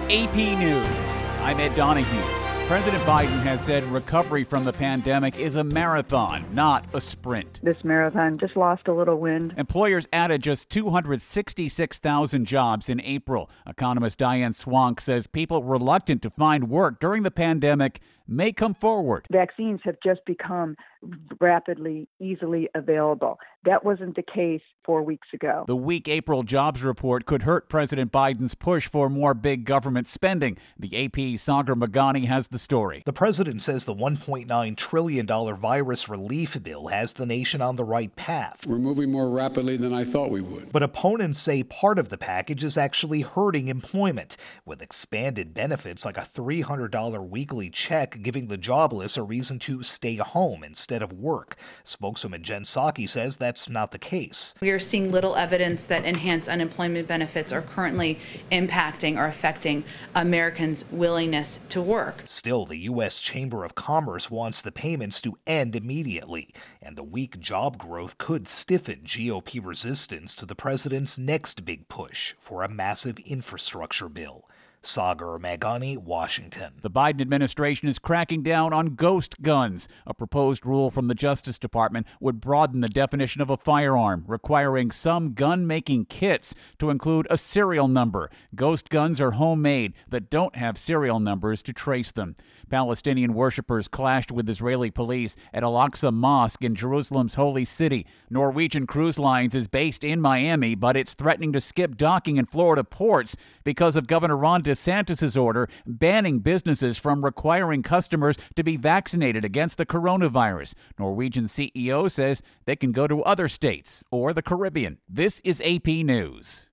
AP News. I'm Ed Donahue. President Biden has said recovery from the pandemic is a marathon, not a sprint. This marathon just lost a little wind. Employers added just 266,000 jobs in April. Economist Diane Swonk says people reluctant to find work during the pandemic may come forward. Vaccines have just become rapidly, easily available. That wasn't the case 4 weeks ago. The weak April jobs report could hurt President Biden's push for more big government spending. The AP's Sagar Meghani has the story. The president says the $1.9 trillion virus relief bill has the nation on the right path. We're moving more rapidly than I thought we would. But opponents say part of the package is actually hurting employment, with expanded benefits like a $300 weekly check giving the jobless a reason to stay home instead of work. Spokeswoman Jen Psaki says that's not the case. We are seeing little evidence that enhanced unemployment benefits are currently impacting or affecting Americans' willingness to work. Still, the U.S. Chamber of Commerce wants the payments to end immediately, and the weak job growth could stiffen GOP resistance to the president's next big push for a massive infrastructure bill. Sagar Meghani, Washington. The Biden administration is cracking down on ghost guns. A proposed rule from the Justice Department would broaden the definition of a firearm, requiring some gun-making kits to include a serial number. Ghost guns are homemade that don't have serial numbers to trace them. Palestinian worshippers clashed with Israeli police at Al-Aqsa Mosque in Jerusalem's holy city. Norwegian Cruise Lines is based in Miami, but it's threatening to skip docking in Florida ports because of Governor Ron DeSantis' order banning businesses from requiring customers to be vaccinated against the coronavirus. Norwegian CEO says they can go to other states or the Caribbean. This is AP News.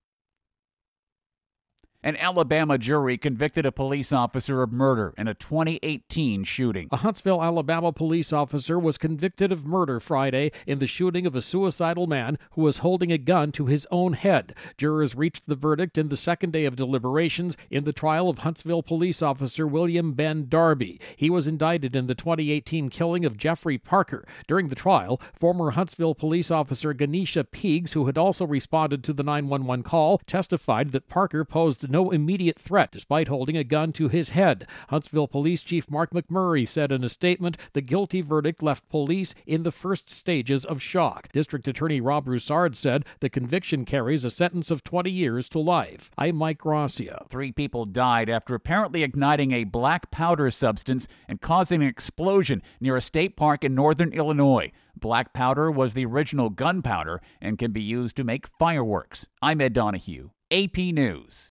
An Alabama jury convicted a police officer of murder in a 2018 shooting. A Huntsville, Alabama police officer was convicted of murder Friday in the shooting of a suicidal man who was holding a gun to his own head. Jurors reached the verdict in the second day of deliberations in the trial of Huntsville police officer William Ben Darby. He was indicted in the 2018 killing of Jeffrey Parker. During the trial, former Huntsville police officer Ganesha Peegs, who had also responded to the 911 call, testified that Parker posed no immediate threat despite holding a gun to his head. Huntsville Police Chief Mark McMurray said in a statement the guilty verdict left police in the first stages of shock. District Attorney Rob Broussard said the conviction carries a sentence of 20 years to life. I'm Mike Gracia. 3 people died after apparently igniting a black powder substance and causing an explosion near a state park in northern Illinois. Black powder was the original gunpowder and can be used to make fireworks. I'm Ed Donahue, AP News.